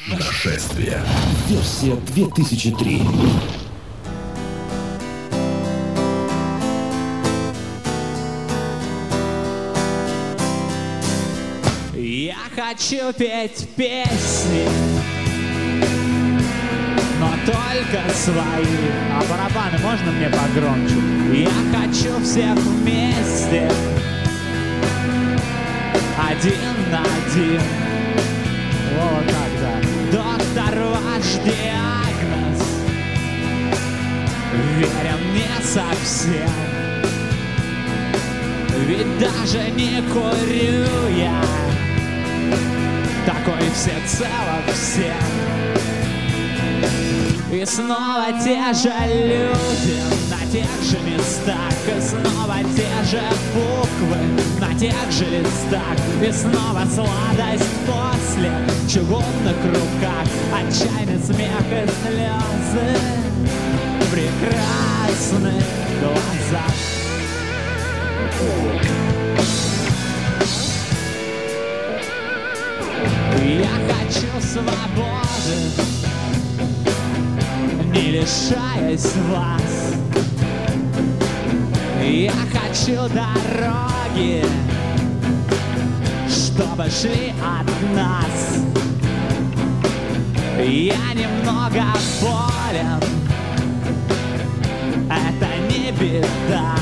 Нашествие. Версия 2003. Я хочу петь песни, но только свои. А барабаны можно мне погромче? Я хочу всех вместе, один на один. Вот так, да. Доктор, ваш диагноз верен не совсем. Ведь даже не курю я, такой всецело всем. И снова те же люди на тех же местах, и снова те же буквы на тех же листах, и снова сладость после чугунных руках, отчаянный смех и слезы в прекрасных глазах. Я хочу свободы, не лишаясь вас. Я хочу дороги, чтобы шли от нас. Я немного болен, это не беда.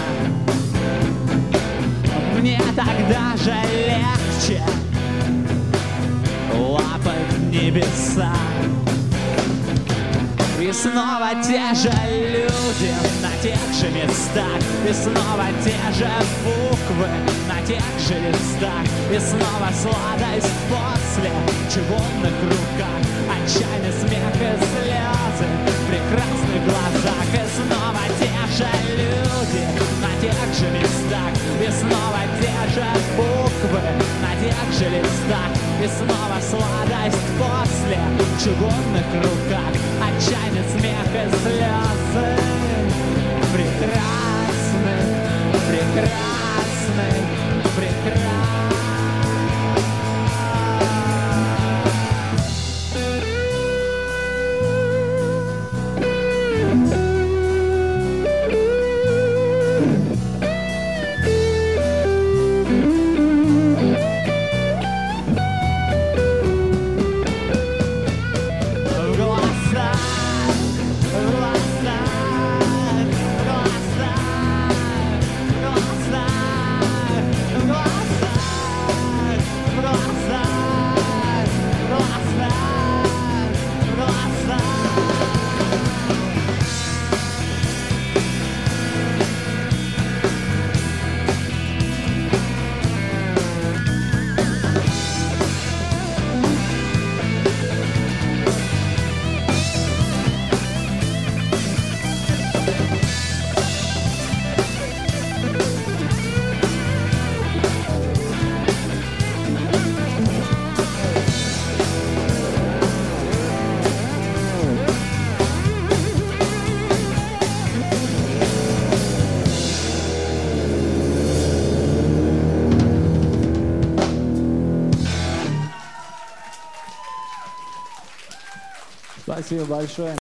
Мне тогда же легче лапать небеса. И снова те же люди на тех же местах, и снова те же буквы на тех же листах, и снова сладость после чугунных руках, отчаянный смех и слезы в прекрасных глазах. И снова те же люди на тех же местах, и снова те же буквы на тех же листах, и снова сладость после чугунных руках, отчаянный смех и слезы прекрасный, прекрасный, прекрасный. Спасибо большое.